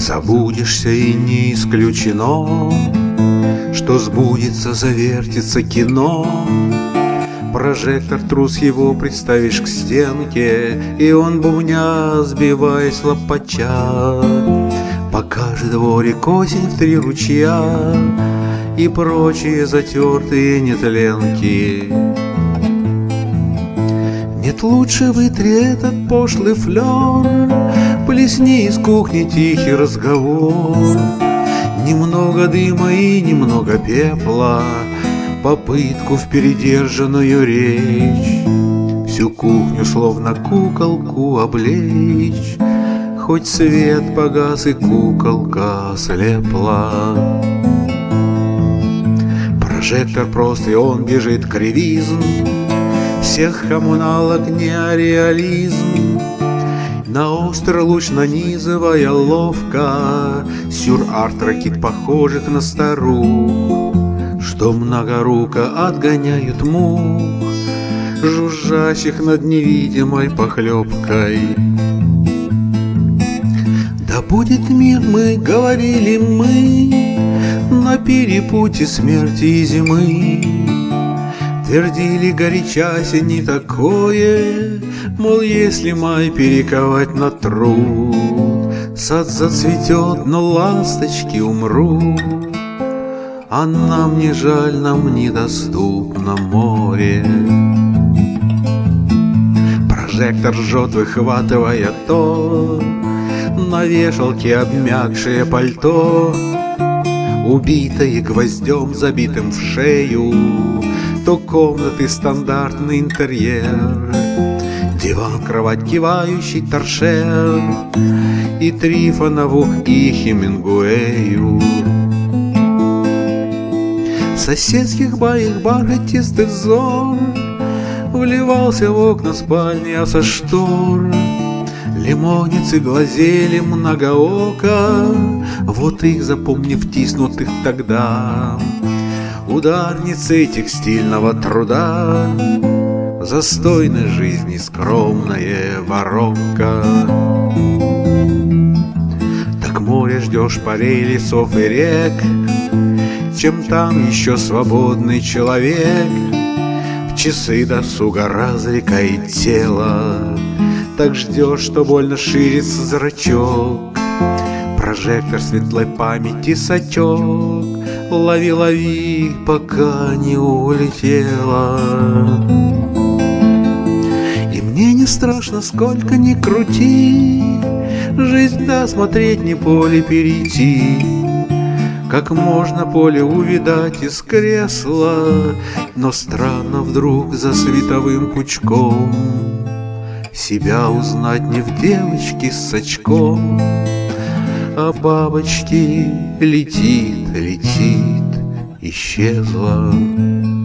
забудешься, и не исключено, что сбудется, завертится кино. Прожектор трус его представишь к стенке, и он, бубня, сбиваясь, лопача, покажет дворик осень в 3 ручья и прочие затертые нетленки. Нет, лучше вытри этот пошлый флер, плесни из кухни тихий разговор. Немного дыма и немного пепла, попытку в передержанную речь, всю кухню словно куколку облечь, хоть свет погас и куколка слепла. Прожектор прост, и он бежит кривизм всех коммуналок, неореализм. На острый луч нанизывая ловко сюр-арт ракет, похожих на старух, что многоруко отгоняют мух, жужжащих над невидимой похлебкой. Да будет мир, мы говорили мы, на перепуте смерти и зимы. Твердили горячась не такое, мол, если май перековать на труд, сад зацветет, но ласточки умрут. А нам не жаль, нам недоступно море. Прожектор жжет, выхватывая то на вешалке обмякшее пальто, убитое гвоздем, забитым в шею, то комнаты стандартный интерьер, диван, кровать, кивающий торшер, и Трифонову, и Хемингуэю. Соседских баек бархатистый взор вливался в окна спальни, а со штор лимонницы глазели многооко, вот их, запомнив, тиснутых тогда ударницы текстильного труда, застойной жизни скромная воронка. Так море ждешь, полей, лесов и рек, чем там еще свободный человек в часы досуга развлекает тело. Так ждешь, что больно ширится зрачок, прожектор светлой памяти сачок, лови, лови, пока не улетела. И мне не страшно, сколько ни крути, жизнь даст смотреть, не поле перейти. Как можно поле увидать из кресла, но странно вдруг за световым пучком себя узнать не в девочке с сачком, а бабочки летит, летит, исчезла.